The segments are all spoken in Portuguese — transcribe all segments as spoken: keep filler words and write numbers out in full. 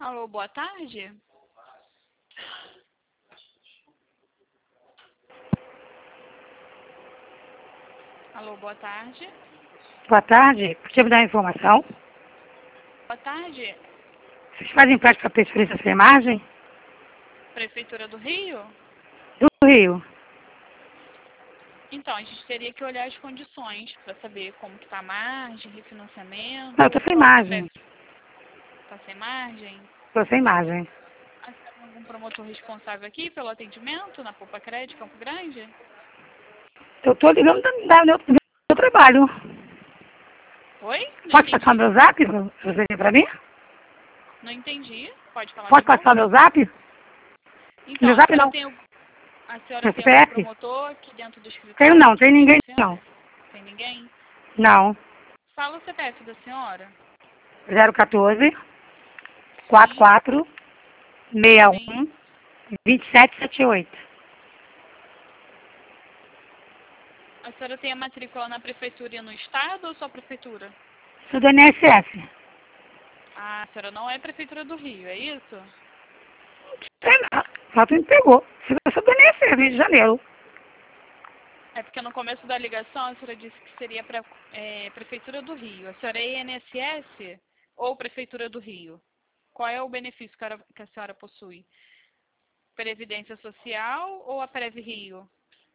Alô, boa tarde. Alô, boa tarde. Boa tarde. Podia me dar uma informação? Boa tarde. Vocês fazem parte para pesquisa sem margem? Prefeitura do Rio? Do Rio. Então, a gente teria que olhar as condições para saber como que tá a margem, refinanciamento. Não, eu tô sem qual margem. Tá sem margem? Tô sem margem. Ah, você tem algum promotor responsável aqui pelo atendimento na Poupa Crédito, Campo Grande? Eu tô ligando da, da, do meu, meu trabalho. Oi? Não Pode passar o entendi. meu zap pra você ver pra mim? Não entendi. Pode falar Pode de novo? passar o meu zap? Então, Meu a zap senhora não. tem, al- a senhora Meu tem algum C P F? promotor aqui dentro do Tenho escritório não, que tem ninguém atende a senhora? não. Tem ninguém? Não. Fala o C P F da senhora. zero um quatro, quatro Sim, quatro, seis sim. um, dois sete sete oito. A senhora tem a matrícula na prefeitura e no estado ou só prefeitura? Sou do I N S S. Ah, a senhora não é prefeitura do Rio, é isso? Sei lá. Só tu me pegou. Eu sou do I N S S, Rio de Janeiro. É porque no começo da ligação a senhora disse que seria para é, prefeitura do Rio. A senhora é I N S S ou prefeitura do Rio? Qual é o benefício que a, que a senhora possui? Previdência Social ou a Prev Rio?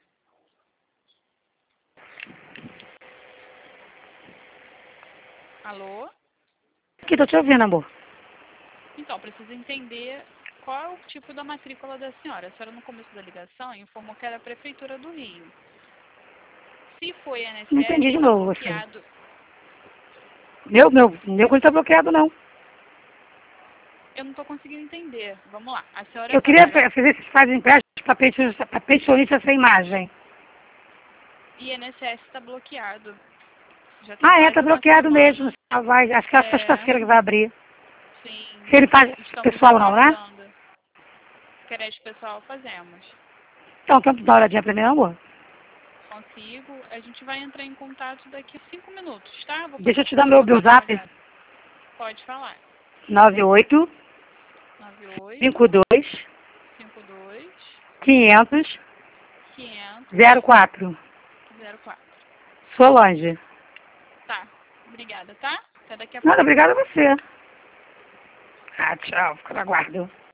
Alô? Aqui, tô te ouvindo, amor. Então, preciso entender qual é o tipo da matrícula da senhora. A senhora, no começo da ligação, informou que era a Prefeitura do Rio. Se foi Não I N S S, entendi de está novo você. bloqueado. Meu, meu, meu coisa tá bloqueado, não. Eu não estou conseguindo entender. Vamos lá. A senhora Eu queria trabalha... pe- saber se fazem empréstimos para pensionista, pra pensionista sem imagem. I N S S está bloqueado. Já tem Ah, é, tá quase uma bloqueado mesmo. semana. Ah, vai, acho que é É, sexta-feira que vai abrir. sim. Se ele faz Estamos pessoal não, né? aguardando. Crédito pessoal fazemos. Então, quer dar uma olhadinha pra mim, amor? Consigo. A gente vai entrar em contato daqui a cinco minutos, tá? Vou Deixa eu te dar meu, meu botar no zap. aguardo. Pode falar. nove oito nove oito cinco dois cinco dois quinhentos quinhentos zero quatro. zero quatro. Solange. Tá. Obrigada, tá? Até daqui a Nada, pouco. obrigada a você. Ah, tchau. Fico no aguardo.